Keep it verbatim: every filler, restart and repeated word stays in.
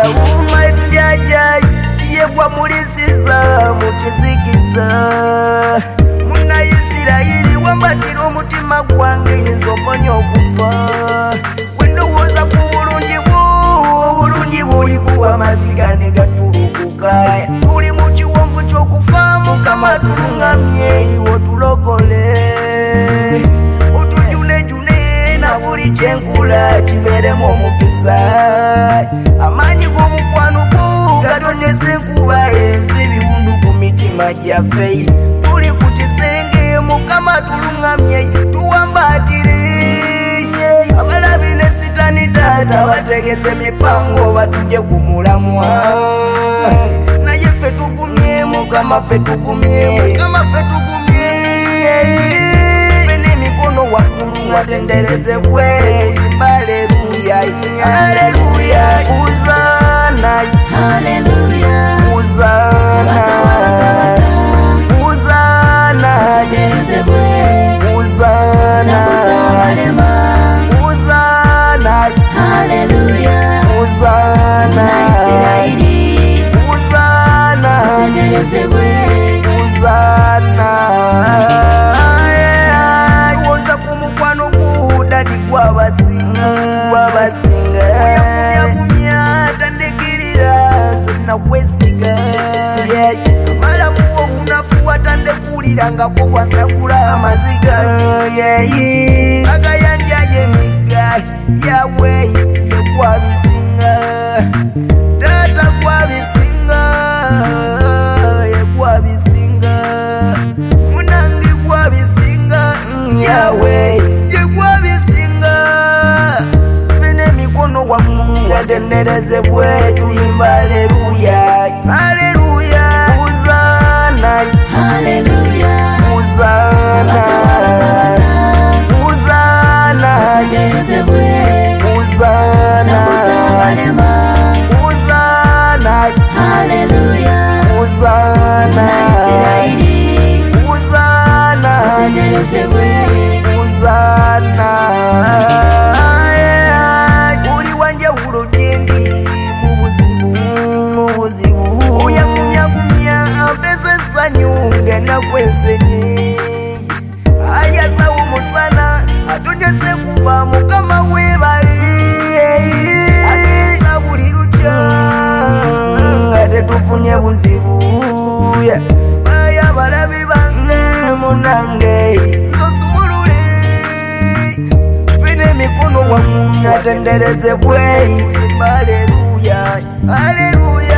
Almighty Jaja yebwa mulisiza mukizikiza Muna Isirayiri wambatira omutima gwange yinzoponya okufa Wendowoza ku bulungi bwo obulungi buli kuwa amaziga ne gatulukuka Tuli mu kiwonvu ky'okufa Mukama tulungamye iwo tulokole Otujunejune na buli kyenkula kibeeremu omukisa Amaanyi g'omukwano gwo gatonyeza enkuba enzi ebiwundu ku mitima gyaffe Tuli ku kisenge Mukama tulungamye tuwambaatire Abalabi ne Sitaani taata bategese mipango batujje ku mulamwa Naye ffe tugumye Mukama ffe tugumye Mukama ffe tugumye Ffe n'emikono waggulu watenderezebwe Haleluya Haleluya Uzana Haleluya Uzana Uzana Uzana Uzana Haleluya Uzana Uzana Uzana Woza kumukwano kudadi gwabasinga Gwabasinga Oyagumya tandekirira Zina kwesiga Malamu obunafuwa tandekulira nga ko wansagula amaziga Agayanja yemiga yawe yegwabisinga Tata gwabisinga yegwabisinga Munangi gwabisinga yawe yegwabisinga Fene mikono wa Mungu watenderezebwe tuyimba haleluya Haleluya Uzana Haleluya Uzana Uzana Uzana Uzana Haleluya Uzana Uzana Uzana Uli wanje ulojindi mubuzibu mubuzibu Uyagumya gumya apese sanyu ngenda kwensenye Ayaza umusana atonyeze kuba Mukama webali Ageza buli lutya Ate tufunye buzibu Baya balabi bange munange Nosumulule Fene mikono wa Mungu atenderezebwe Haleluya Haleluya